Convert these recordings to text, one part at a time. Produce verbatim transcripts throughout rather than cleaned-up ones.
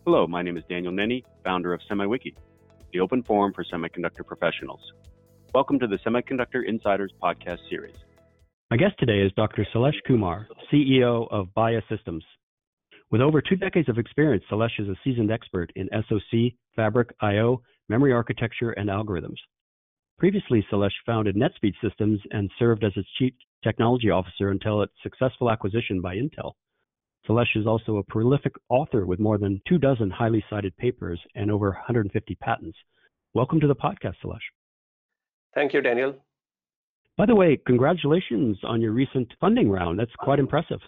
Hello, my name is Daniel Nenny, founder of SemiWiki, the open forum for semiconductor professionals. Welcome to the Semiconductor Insiders podcast series. My guest today is Doctor Sailesh Kumar, C E O of Baya Systems. With over two decades of experience, Sailesh is a seasoned expert in S O C, fabric, I O, memory architecture, and algorithms. Previously, Sailesh founded NetSpeed Systems and served as its chief technology officer until its successful acquisition by Intel. Sailesh is also a prolific author with more than two dozen highly cited papers and over one hundred fifty patents. Welcome to the podcast, Sailesh. Thank you, Daniel. By the way, congratulations on your recent funding round. That's quite impressive.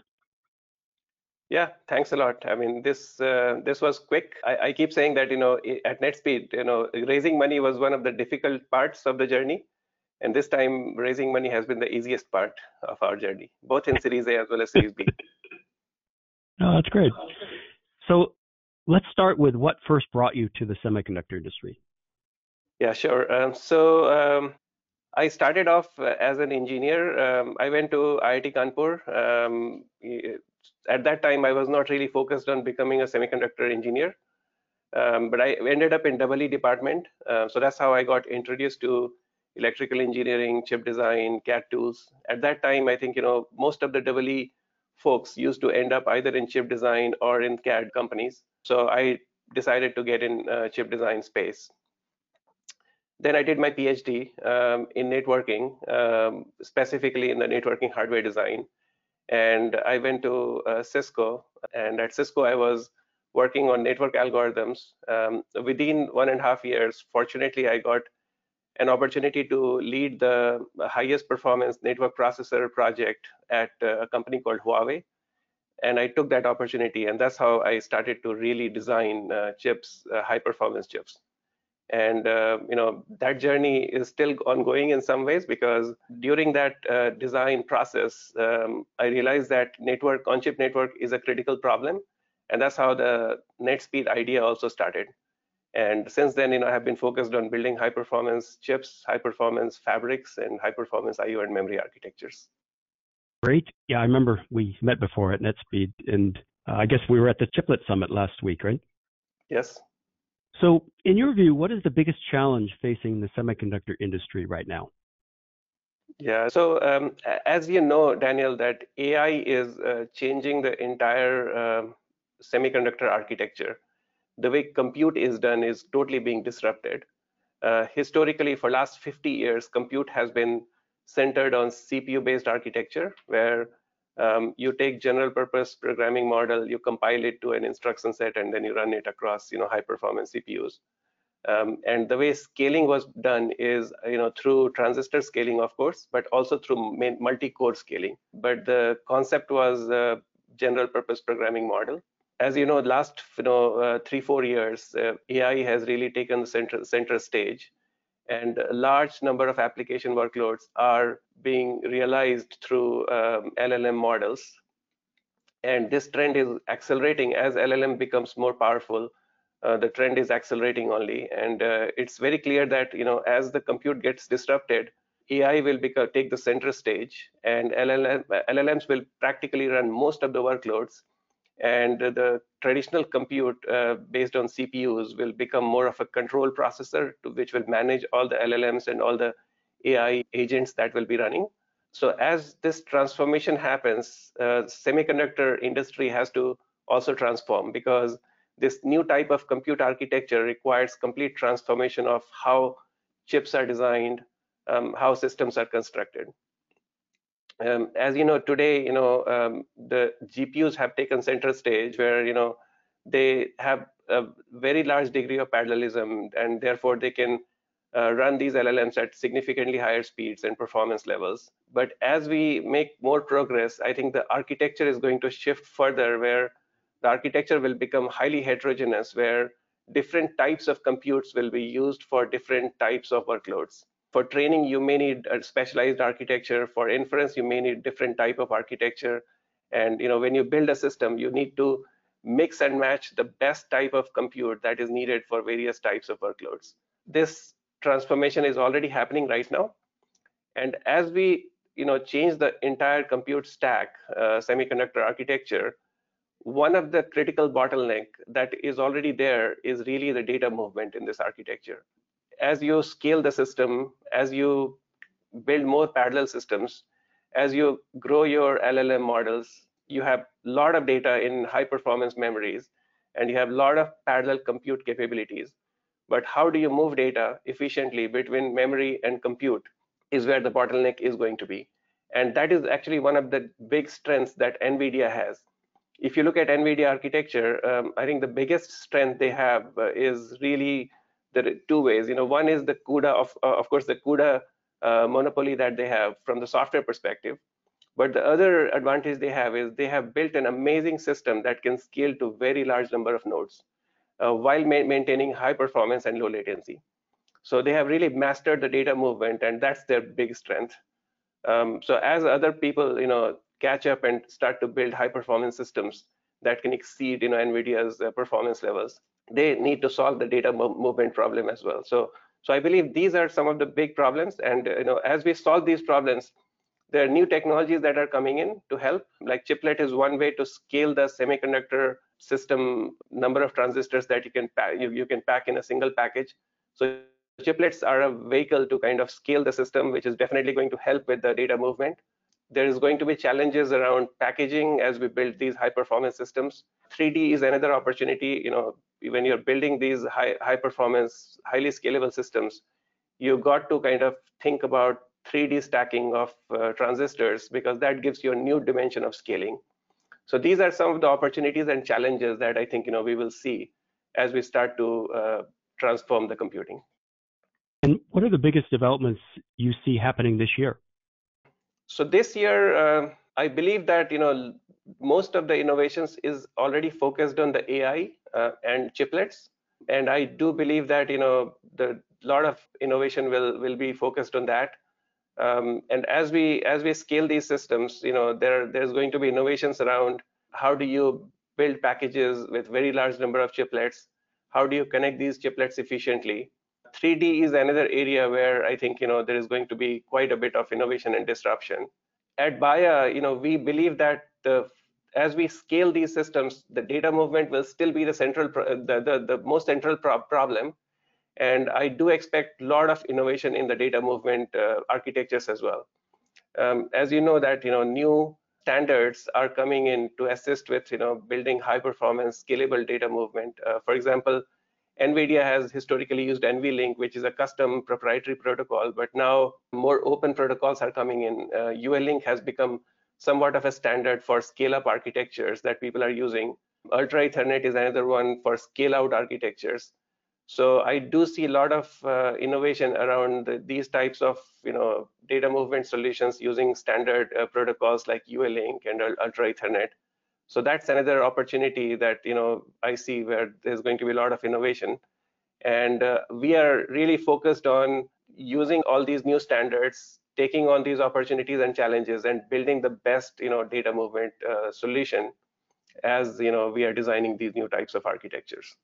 Yeah, thanks a lot. I mean, this uh, this was quick. I, I keep saying that, you know, at NetSpeed, you know, raising money was one of the difficult parts of the journey. And this time, raising money has been the easiest part of our journey, both in Series A as well as Series B. Oh, that's great. So let's start with what first brought you to the semiconductor industry. Yeah, sure. Um, so um, I started off uh, as an engineer. Um, I went to I I T Kanpur. Um, at that time, I was not really focused on becoming a semiconductor engineer, um, but I ended up in E E department. Uh, so that's how I got introduced to electrical engineering, chip design, C A D tools. At that time, I think, you know, most of the E E folks used to end up either in chip design or in C A D companies. So I decided to get in uh, chip design space. Then I did my PhD um, in networking, um, specifically in the networking hardware design. And I went to uh, Cisco, and at Cisco I was working on network algorithms. Um, within one and a half years, fortunately, I got an opportunity to lead the highest performance network processor project at a company called Huawei. And I took that opportunity, and that's how I started to really design uh, chips, uh, high performance chips. And uh, you know, that journey is still ongoing in some ways, because during that uh, design process, um, I realized that network on-chip network is a critical problem, and that's how the NetSpeed idea also started. And since then, you know, I have been focused on building high-performance chips, high-performance fabrics, and high-performance I O and memory architectures. Great. Yeah, I remember we met before at NetSpeed, and uh, I guess we were at the Chiplet Summit last week, right? Yes. So in your view, what is the biggest challenge facing the semiconductor industry right now? Yeah, so um, as you know, Daniel, that A I is uh, changing the entire uh, semiconductor architecture. The way compute is done is totally being disrupted. Uh, historically, for last fifty years, compute has been centered on C P U-based architecture, where um, you take general purpose programming model, you compile it to an instruction set, and then you run it across, you know, high performance C P Us. Um, and the way scaling was done is, you know, through transistor scaling, of course, but also through multi-core scaling. But the concept was a general purpose programming model. As you know, last you know uh, three four years, uh, A I has really taken the center center stage, and a large number of application workloads are being realized through um, L L M models. And this trend is accelerating as L L M becomes more powerful. Uh, the trend is accelerating only, and uh, it's very clear that, you know, as the compute gets disrupted, A I will become, take the center stage, and L L M, L L Ms will practically run most of the workloads, and the traditional compute uh, based on C P Us will become more of a control processor, to which will manage all the L L Ms and all the A I agents that will be running. So as this transformation happens, uh, semiconductor industry has to also transform, because this new type of compute architecture requires complete transformation of how chips are designed, um, how systems are constructed. Um, as you know, today, you know, um, the G P Us have taken center stage, where, you know, they have a very large degree of parallelism, and therefore they can uh, run these L L Ms at significantly higher speeds and performance levels. But as we make more progress, I think the architecture is going to shift further, where the architecture will become highly heterogeneous, where different types of computes will be used for different types of workloads. For training, you may need a specialized architecture. For inference, you may need different type of architecture. And, you know, when you build a system, you need to mix and match the best type of compute that is needed for various types of workloads. This transformation is already happening right now. And as we, you know, change the entire compute stack, uh, semiconductor architecture, one of the critical bottleneck that is already there is really the data movement in this architecture. As you scale the system, as you build more parallel systems, as you grow your L L M models, you have a lot of data in high performance memories, and you have a lot of parallel compute capabilities. But how do you move data efficiently between memory and compute is where the bottleneck is going to be. And that is actually one of the big strengths that NVIDIA has. If you look at NVIDIA architecture, um, I think the biggest strength they have uh, is really the two ways. You know, one is the CUDA, of, uh, of course, the CUDA uh, monopoly that they have from the software perspective. But the other advantage they have is they have built an amazing system that can scale to very large number of nodes uh, while ma maintaining high performance and low latency. So they have really mastered the data movement, and that's their big strength. Um, so as other people, you know, catch up and start to build high performance systems that can exceed, you know, NVIDIA's uh, performance levels, they need to solve the data mo movement problem as well. So, so I believe these are some of the big problems, and you know, as we solve these problems, there are new technologies that are coming in to help. Like chiplet is one way to scale the semiconductor system number of transistors that you can pack, you, you can pack in a single package. So chiplets are a vehicle to kind of scale the system, which is definitely going to help with the data movement. There is going to be challenges around packaging as we build these high performance systems. three D is another opportunity. You know, when you're building these high, high performance, highly scalable systems, you got to kind of think about three D stacking of uh, transistors, because that gives you a new dimension of scaling. So these are some of the opportunities and challenges that I think, you know, we will see as we start to uh, transform the computing. And what are the biggest developments you see happening this year? So this year, uh, I believe that, you know, most of the innovations is already focused on the A I uh, and chiplets. And I do believe that, you know, the lot of innovation will will be focused on that. Um, and as we as we scale these systems, you know, there there's going to be innovations around how do you build packages with very large number of chiplets? How do you connect these chiplets efficiently? three D is another area where I think, you know, there is going to be quite a bit of innovation and disruption. At Baya, you know, we believe that the as we scale these systems, the data movement will still be the central the the, the most central pro problem. And I do expect a lot of innovation in the data movement uh, architectures as well. Um, as you know that, you know, new standards are coming in to assist with, you know, building high performance scalable data movement. Uh, for example, NVIDIA has historically used NVLink, which is a custom proprietary protocol, but now more open protocols are coming in. Uh, U L Link has become somewhat of a standard for scale-up architectures that people are using. Ultra Ethernet is another one for scale-out architectures. So I do see a lot of uh, innovation around the, these types of, you know, data movement solutions using standard uh, protocols like U L Link and Ultra Ethernet. So that's another opportunity that, you know, I see where there's going to be a lot of innovation. And uh, we are really focused on using all these new standards, taking on these opportunities and challenges, and building the best, you know, data movement uh, solution as, you know, we are designing these new types of architectures.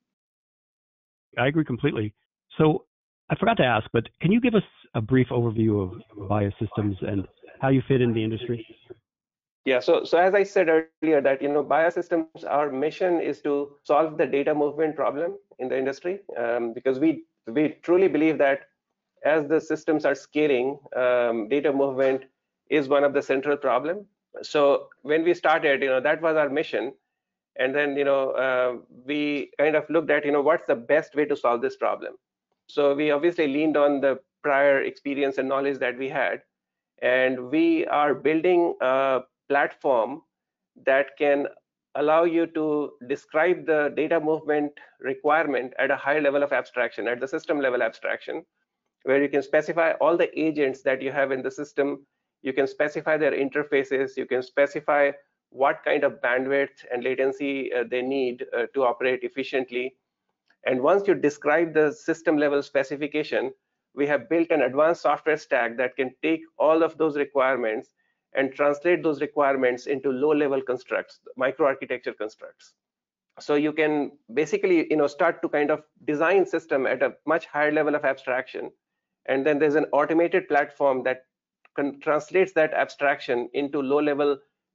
I agree completely. So I forgot to ask, but can you give us a brief overview of Baya Systems and how you fit in the industry? Yeah, so so as I said earlier, that, you know, Baya Systems, our mission is to solve the data movement problem in the industry, um, because we we truly believe that as the systems are scaling, um, data movement is one of the central problem. So when we started, you know, that was our mission. And then, you know, uh, we kind of looked at, you know, what's the best way to solve this problem. So we obviously leaned on the prior experience and knowledge that we had, and we are building a platform that can allow you to describe the data movement requirement at a high level of abstraction, at the system level abstraction, where you can specify all the agents that you have in the system. You can specify their interfaces. You can specify what kind of bandwidth and latency uh, they need uh, to operate efficiently. And once you describe the system level specification, we have built an advanced software stack that can take all of those requirements and translate those requirements into low level constructs, microarchitecture constructs. So you can basically, you know, start to kind of design system at a much higher level of abstraction. And then there's an automated platform that can translates that abstraction into low level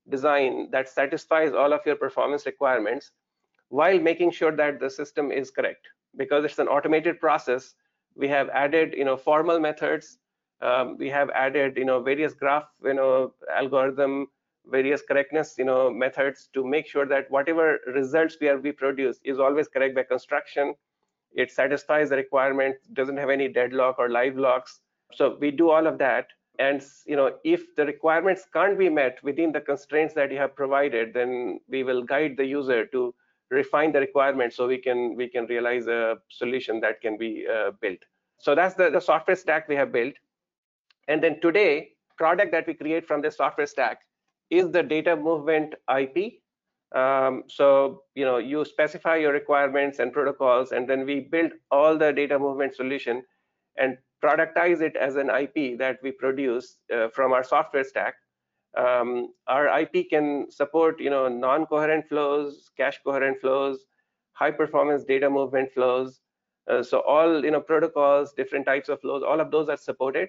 design that satisfies all of your performance requirements while making sure that the system is correct. Because it's an automated process, we have added, you know, formal methods. Um, we have added, you know, various graph, you know, algorithm, various correctness, you know, methods to make sure that whatever results we are we produce is always correct by construction. It satisfies the requirement, doesn't have any deadlock or live locks. So we do all of that. And you know, if the requirements can't be met within the constraints that you have provided, then we will guide the user to refine the requirements so we can we can realize a solution that can be uh, built. So that's the, the software stack we have built. And then today, product that we create from the software stack is the data movement I P. Um, so you know, you specify your requirements and protocols, and then we build all the data movement solution and productize it as an I P that we produce uh, from our software stack. Um, our I P can support, you know, non-coherent flows, cache coherent flows, high performance data movement flows. Uh, so all, you know, protocols, different types of flows, all of those are supported.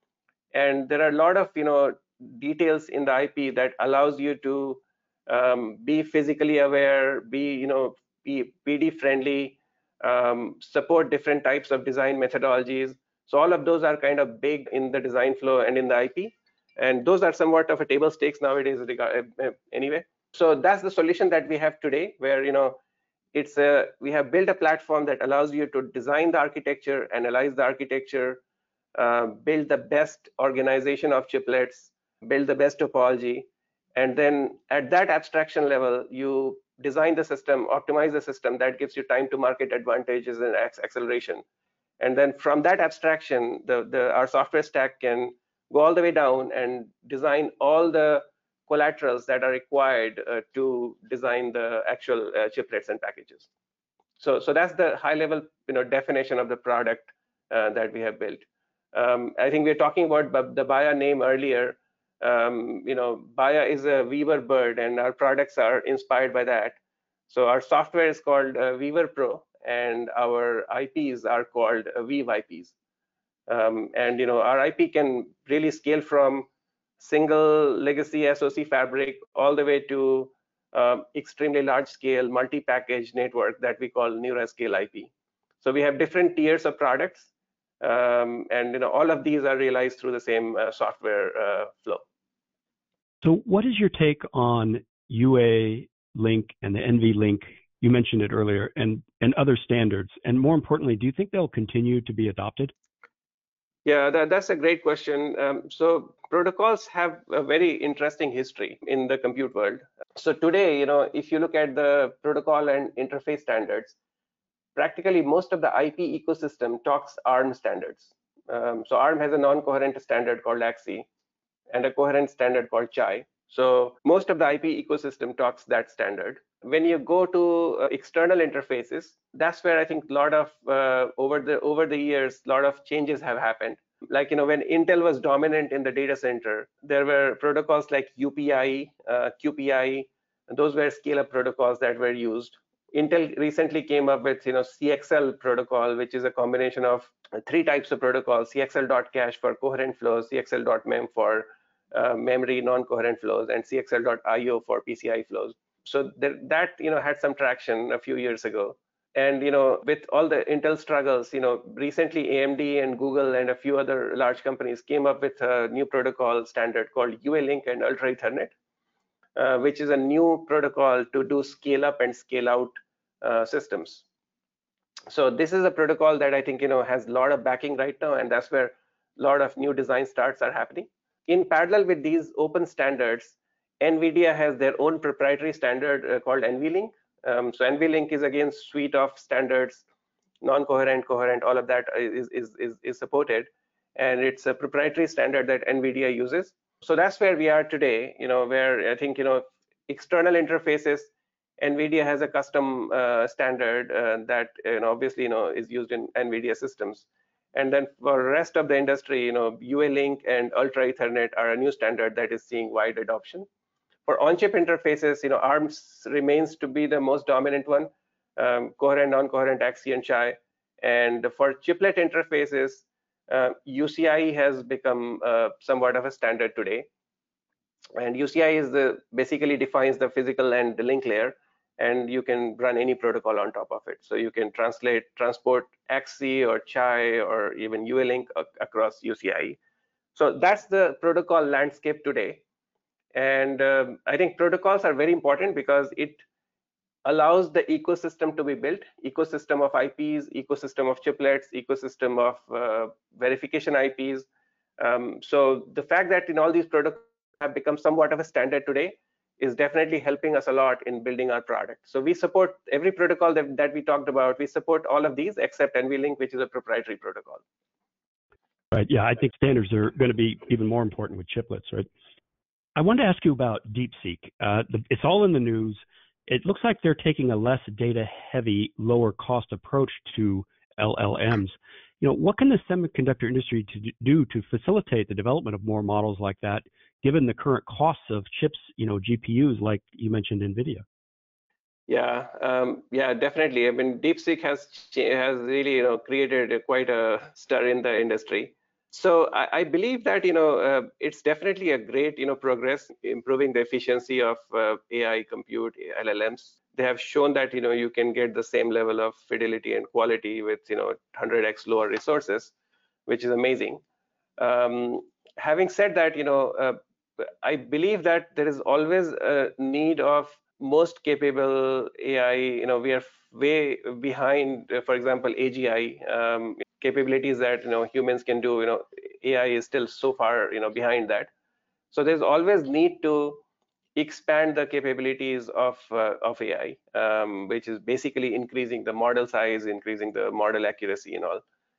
And there are a lot of, you know, details in the I P that allows you to um, be physically aware, be, you know, be P D friendly, um, support different types of design methodologies. So all of those are kind of big in the design flow and in the I P. And those are somewhat of a table stakes nowadays anyway. So that's the solution that we have today, where, you know, it's a, we have built a platform that allows you to design the architecture, analyze the architecture, uh, build the best organization of chiplets, build the best topology, and then at that abstraction level, you design the system, optimize the system that gives you time to market advantages and acceleration. And then from that abstraction, the, the our software stack can go all the way down and design all the collaterals that are required uh, to design the actual uh, chiplets and packages. So, so that's the high-level, you know, definition of the product uh, that we have built. Um, I think we were talking about the Baya name earlier. Um, you know, Baya is a Weaver bird, and our products are inspired by that. So our software is called uh, Weaver Pro, and our I Ps are called uh, Weave I Ps. Um, and you know, our I P can really scale from single legacy S O C fabric all the way to um, extremely large scale multi-package network that we call NeuraScale I P. So we have different tiers of products, um, and you know, all of these are realized through the same uh, software uh, flow. So what is your take on U A Link and the N V Link? You mentioned it earlier, and, and other standards. And more importantly, do you think they'll continue to be adopted? Yeah, that, that's a great question. Um, so protocols have a very interesting history in the compute world. So today, you know, if you look at the protocol and interface standards, practically most of the I P ecosystem talks ARM standards. Um, so ARM has a non-coherent standard called A X I and a coherent standard called Chai. So most of the I P ecosystem talks that standard. When you go to uh, external interfaces, that's where I think a lot of uh, over the over the years, a lot of changes have happened. Like, you know, when Intel was dominant in the data center, there were protocols like U P I, uh, Q P I. Those were scale-up protocols that were used. Intel recently came up with, you know, C X L protocol, which is a combination of three types of protocols: C X L.cache for coherent flows, C X L.mem for uh, memory non-coherent flows, and C X L dot I O for P C I flows. So there, that, you know, had some traction a few years ago. And you know, with all the Intel struggles, you know, recently A M D and Google and a few other large companies came up with a new protocol standard called U A Link and Ultra Ethernet, uh, which is a new protocol to do scale up and scale out uh, systems. So this is a protocol that I think, you know, has a lot of backing right now, and that's where a lot of new design starts are happening. In parallel with these open standards, NVIDIA has their own proprietary standard uh, called N V Link. Um, so N V Link is again suite of standards, non-coherent, coherent, all of that is, is, is, is supported. And it's a proprietary standard that NVIDIA uses. So that's where we are today, you know, where I think, you know, external interfaces, NVIDIA has a custom uh, standard uh, that, you know, obviously, you know, is used in NVIDIA systems. And then for the rest of the industry, you know, U A Link and Ultra Ethernet are a new standard that is seeing wide adoption. For on-chip interfaces, you know, ARM remains to be the most dominant one, um, coherent, non-coherent, A X I and Chai. And for chiplet interfaces, uh, U C I has become uh, somewhat of a standard today. And U C I is the basically defines the physical and the link layer, and you can run any protocol on top of it. So you can translate, transport X C or C H I or even U A Link across U C I. So that's the protocol landscape today. And um, I think protocols are very important because it allows the ecosystem to be built, ecosystem of I Ps, ecosystem of chiplets, ecosystem of uh, verification I Ps. Um, so the fact that in all these protocols have become somewhat of a standard today is definitely helping us a lot in building our product. So we support every protocol that, that we talked about. We support all of these except NVLink, which is a proprietary protocol. Right. Yeah, I think standards are going to be even more important with chiplets, right? I wanted to ask you about DeepSeek. Uh, the, it's all in the news. It looks like they're taking a less data-heavy, lower-cost approach to L L Ms. You know, what can the semiconductor industry to do to facilitate the development of more models like that, given the current costs of chips, you know, G P Us, like you mentioned, NVIDIA? Yeah, um, yeah, definitely. I mean, DeepSeek has has really, you know, created a, quite a stir in the industry. So I, I believe that, you know, uh, it's definitely a great, you know, progress improving the efficiency of uh, A I compute, L L Ms. They have shown that, you know, you can get the same level of fidelity and quality with, you know, one hundred X lower resources, which is amazing. Um, having said that, you know, uh, I believe that there is always a need of most capable A I. You know, we are way behind, uh, for example, A G I um, capabilities that, you know, humans can do. You know, A I is still so far, you know, behind that. So there's always need to expand the capabilities of uh, of A I, um, which is basically increasing the model size, increasing the model accuracy and all.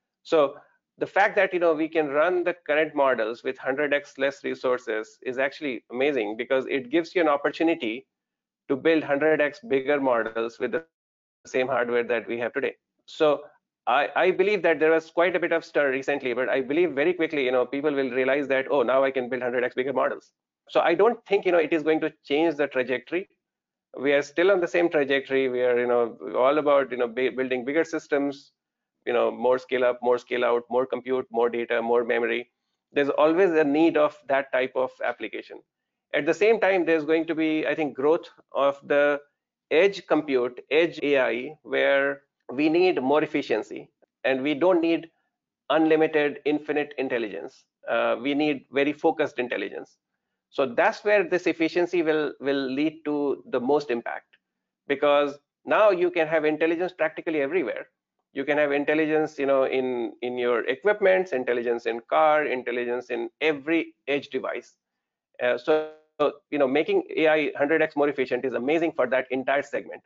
So the fact that, you know, we can run the current models with one hundred X less resources is actually amazing, because it gives you an opportunity to build one hundred X bigger models with the same hardware that we have today. So I, I believe that there was quite a bit of stir recently, but I believe very quickly, you know, people will realize that, oh, now I can build one hundred X bigger models. So I don't think, you know, it is going to change the trajectory. We are still on the same trajectory. We are, you know, all about, you know, building bigger systems, you know, more scale up, more scale out, more compute, more data, more memory. There's always a need of that type of application. At the same time, there's going to be, I think, growth of the edge compute, edge A I, where we need more efficiency, and we don't need unlimited, infinite intelligence. Uh, we need very focused intelligence. So that's where this efficiency will will lead to the most impact, because now you can have intelligence practically everywhere. You can have intelligence, you know, in in your equipments, intelligence in car, intelligence in every edge device. Uh, so you know, making A I one hundred X more efficient is amazing for that entire segment.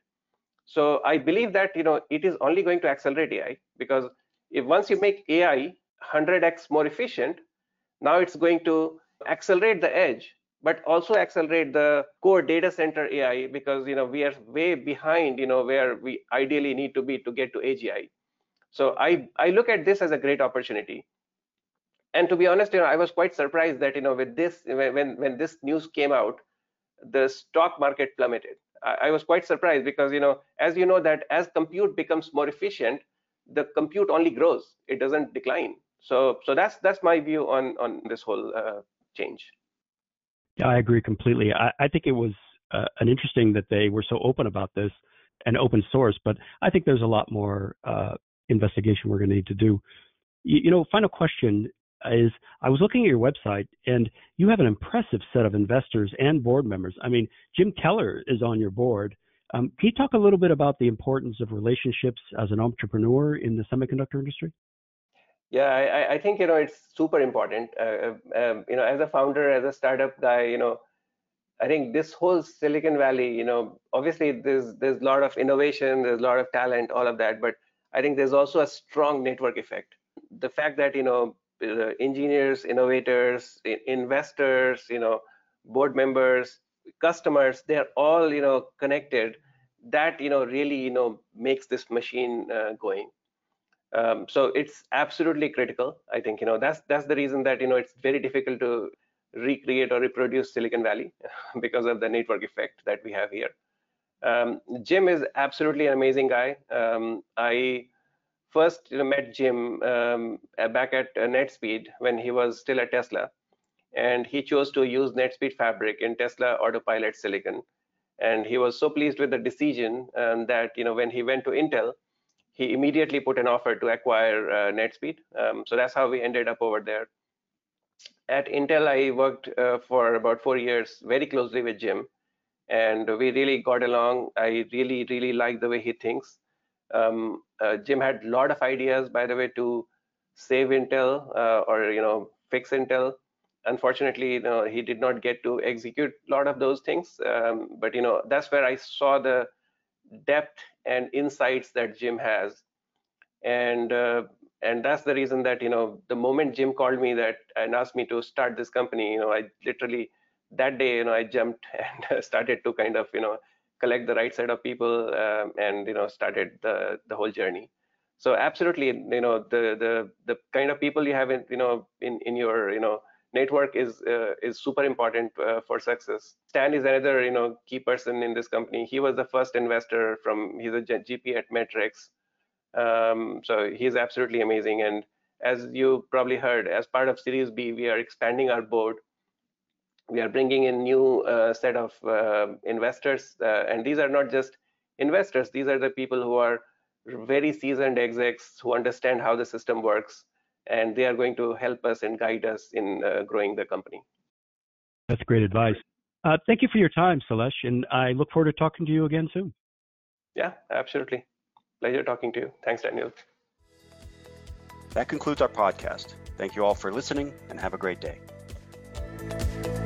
So I believe that, you know, it is only going to accelerate A I, because if once you make A I one hundred X more efficient, now it's going to accelerate the edge, but also accelerate the core data center A I, because, you know, we are way behind, you know, where we ideally need to be to get to A G I. So I, I look at this as a great opportunity. And to be honest, you know, I was quite surprised that, you know, with this, when, when this news came out, the stock market plummeted. I, I was quite surprised because, you know, as you know, that as compute becomes more efficient, the compute only grows. It doesn't decline. So, so that's that's my view on on this whole uh, change. Yeah, I agree completely. I, I think it was uh, an interesting that they were so open about this and open source, but I think there's a lot more uh, investigation we're going to need to do. You, you know, final question is, I was looking at your website, and you have an impressive set of investors and board members. I mean, Jim Keller is on your board. Um, can you talk a little bit about the importance of relationships as an entrepreneur in the semiconductor industry? Yeah, I, I think, you know, it's super important. Uh, um, you know, as a founder, as a startup guy, you know, I think this whole Silicon Valley, you know, obviously there's there's a lot of innovation, there's a lot of talent, all of that, but I think there's also a strong network effect. The fact that, you know, engineers, innovators, investors, you know, board members, customers, they're all, you know, connected. That, you know, really, you know, makes this machine uh, going. Um, so it's absolutely critical. I think, you know, that's that's the reason that, you know, it's very difficult to recreate or reproduce Silicon Valley because of the network effect that we have here. Um, Jim is absolutely an amazing guy. Um, I first, you know, met Jim um, back at uh, NetSpeed when he was still at Tesla, and he chose to use NetSpeed Fabric in Tesla Autopilot Silicon. And he was so pleased with the decision um, that, you know, when he went to Intel, he immediately put an offer to acquire uh, NetSpeed. Um, so that's how we ended up over there. At Intel, I worked uh, for about four years very closely with Jim, and we really got along. I really, really like the way he thinks. Um, uh, Jim had a lot of ideas, by the way, to save Intel uh, or you know fix Intel. Unfortunately, you know, he did not get to execute a lot of those things. Um, but you know that's where I saw the depth and insights that Jim has, and uh, and that's the reason that you know the moment Jim called me that and asked me to start this company, you know, I literally that day, you know, I jumped and started to kind of you know collect the right set of people um, and you know started the the whole journey. So absolutely, you know, the the the kind of people you have in you know in in your you know network is uh, is super important uh, for success. Stan is another you know key person in this company. He was the first investor from he's a G P at Metrics. Um, so he's absolutely amazing. And as you probably heard, as part of Series B, we are expanding our board. We are bringing in new uh, set of uh, investors, uh, and these are not just investors. These are the people who are very seasoned execs who understand how the system works, and they are going to help us and guide us in uh, growing the company. That's great advice. Uh, thank you for your time, Salesh, and I look forward to talking to you again soon. Yeah, absolutely. Pleasure talking to you. Thanks, Daniel. That concludes our podcast. Thank you all for listening, and have a great day.